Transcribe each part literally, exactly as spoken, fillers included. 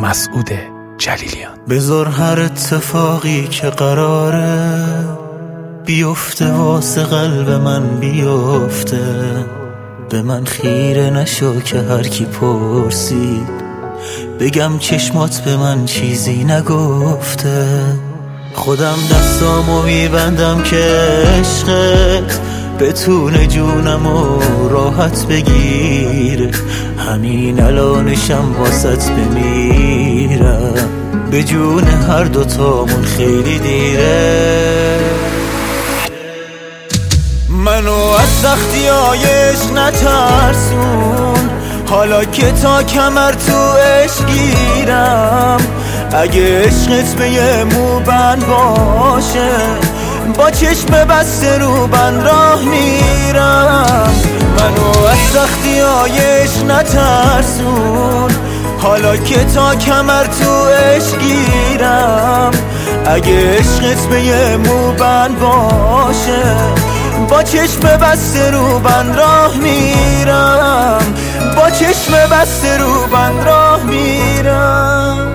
مسعود جلیلیان. بذار هر اتفاقی که قراره بیفته واسه قلب من بیفته، به من خیره نشو که هر کی پرسید بگم چشمات به من چیزی نگفته. خودم دستامو میبندم که عشقت بتونه جونمو راحت بگیره، همین الانشم واسط بمیرم، به جون هر دوتامون خیلی دیره. منو از سختی هایش نترسون، حالا که تا کمر تو عشق گیرم، اگه عشقت به یه موبند باشه با چشم بسته رو بند راه میرم. منو از سختی هایش نترسون، حالا که تا کمر تو عشق گیرم، اگه عشقت به یه موبند باشه با چشم بسته رو بند راه میرم، با چشم بسته رو بند راه میرم.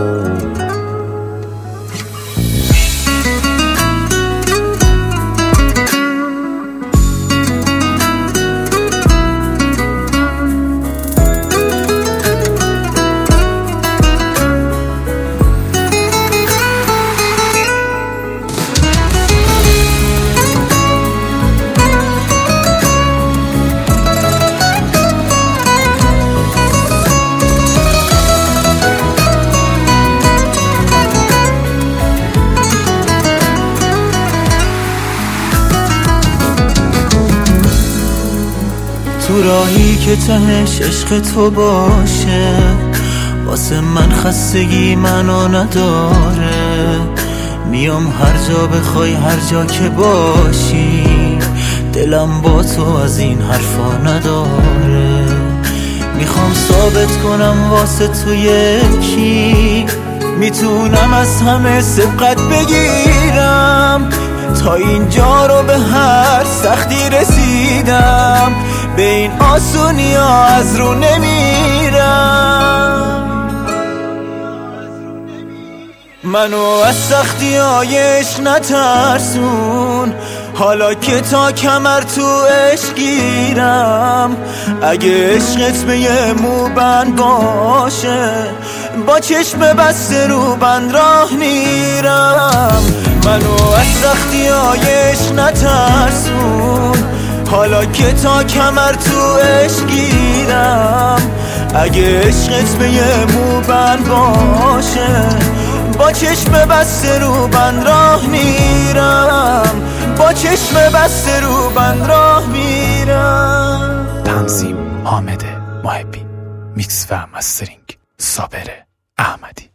تو راهی که تهش عشق تو باشه، واسه من خستگی منو نداره، میام هر جا بخوای هر جا که باشی، دلم با تو از این حرفا نداره. میخوام ثابت کنم واسه تو یکی میتونم از همه سبقت بگیرم، تا اینجا رو به هر سختی رسیدم، به این آسونی ها از رو نمیرم. منو از سختی هایش نترسون، حالا که تا کمر تو عشق گیرم، اگه عشقت به یه موبند باشه با چشم بسته رو بند راه میرم. منو از سختی هایش نترسون، حالا که تا کمر تو عشق گیرم، اگه عشقت به یه موبند باشه با چشم بسته رو بند راه میرم، با چشم بسته رو بند راه میرم. تنظیم حامد محبی، میکس و مسترینگ صابر احمدی.